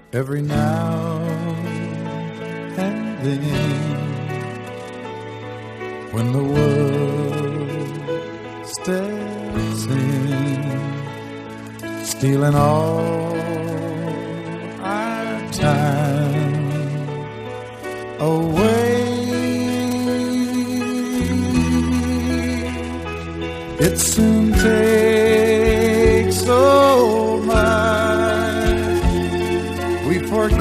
every now and then, when the world steps in, stealing all our time away. It soon takes so much we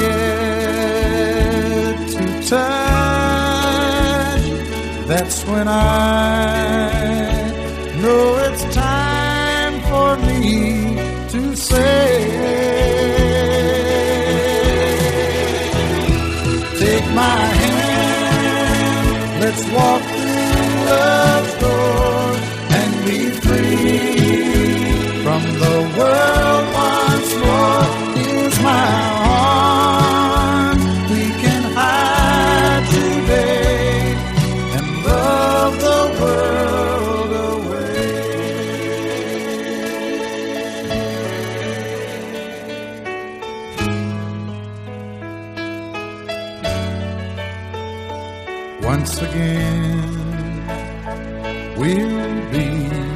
forget to touch. That's when I know it's time for me to say, take my hand, let's walk through love's door and be free from the world once more. Here's my arm, we can hide today and love the world away. Once again we'll be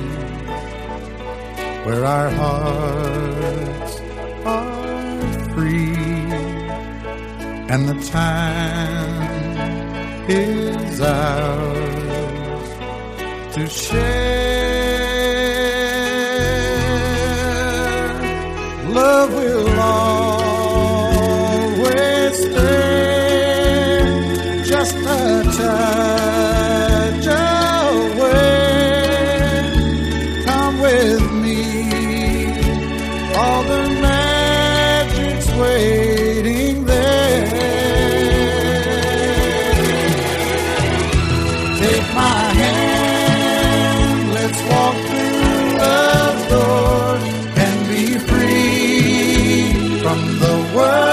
where our hearts are free and the time is ours to share. Love will always stay just a touch away. Come with me, all the magic's waiting there. Take my hand, let's walk through love's door and be free from the world